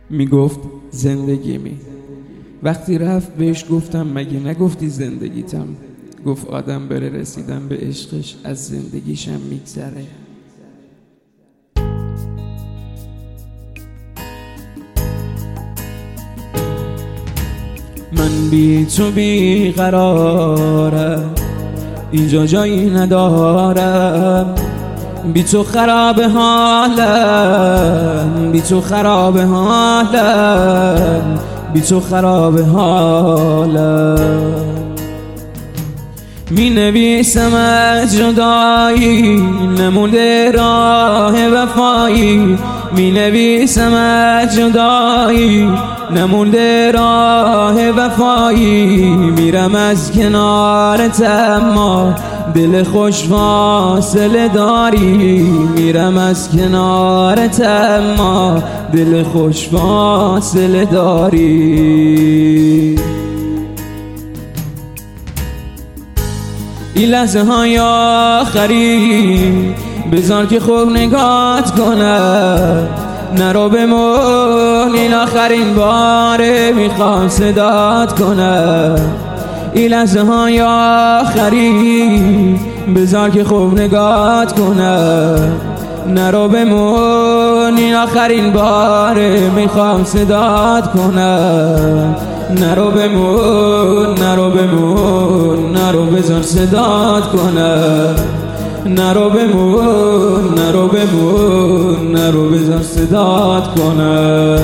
میگفت زندگی می. وقتی رفت بهش گفتم مگه نگفتی زندگیتم؟ گفت آدم بره رسیدن به عشقش از زندگیشم میگذره. من بی تو بی قرارم، اینجا جایی ندارم، بی تو خراب حالم، بی تو خراب حالم، بی تو خراب حالم. می نویسم از جدایی نمونده راه وفایی، می نویسم از جدایی نمونده راه وفایی. میرم از کنارت اما دل خوش فاصله داری، میرم از کنارت اما دل خوش فاصله داری. این لحظه های آخری بذار که خوب نگات کنم، نرو بمون این آخرین باره میخوام صدات کنم. این لحظه های آخری بذار که خوب نگات کنم، نرو بمون این آخرین باره میخوام صدات کنم. نرو بمون، نرو بمون، نرو بذار صدات کنم. نرو بمون، نرو بمون، نرو بذار صدات کنم.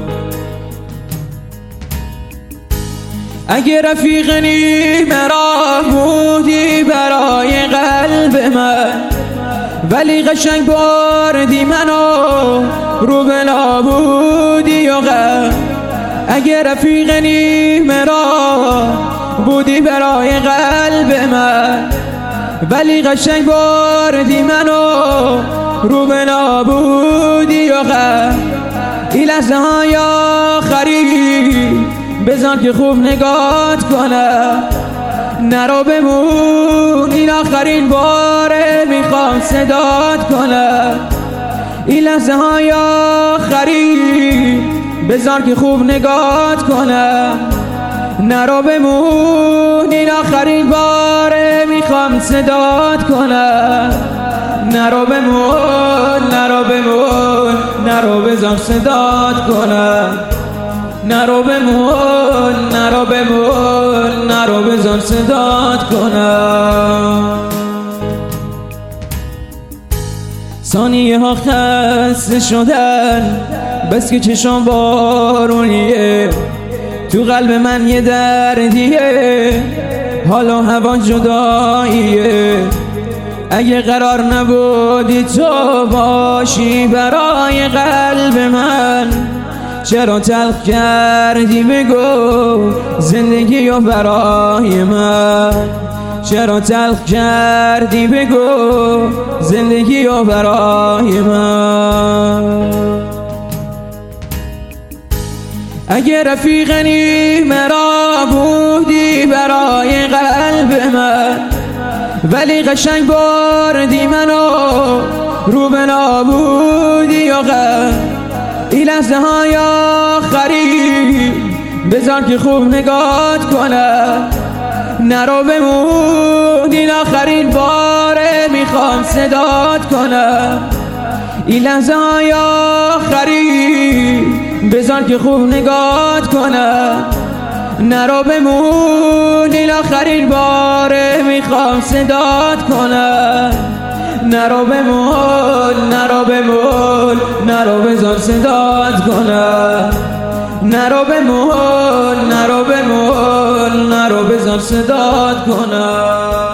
اگه رفیق نیمه راه بودی برای قلب من، ولی قشنگ بردی منو رو بلا بودی و غم. اگه رفیق نیمه راه بودی برای قلب من، ولی قشنگ بردی منو رو بلا بودی و غم. این لحظه های آخری بذار که خوب نگات کنم، نرو بمون این آخرین باره میخوام صدات کنم. این لحظه های آخری بذار که خوب نگات کنم، نرو بمون این آخرین باره میخوام صدات کنم. نرو بمون، نرو بمون، نرو بذار صدات کنم. نرو بمون، نرو بمون، نرو بذار صدات کنم. ثانیه ها خسته شدن بس که چشم بارونیه، تو قلب من یه دردیه، حال و هوا جداییه. اگه قرار نبودی تو باشی برای قلب من، چرا تلخ کردی بگو زندگی و برای من؟ چرا تلخ کردی بگو زندگی و برای من؟ اگه رفیق نیمه راه بودی برای قلب من، ولی قشنگ بردی منو رو بلا بودی و غم. این لحظه های آخری بذار که خوب نگات کنم، نرو بمون این آخرین باره میخوام صدات کنم. این لحظه های آخری بذار که خوب نگات کنم، نرو بمون این آخرین باره میخوام صدات کنم. نرو بمون، نرو بمون، نرو بذار صدات کنم. نرو بمون، نرو بمون، نرو بذار صدات کنم.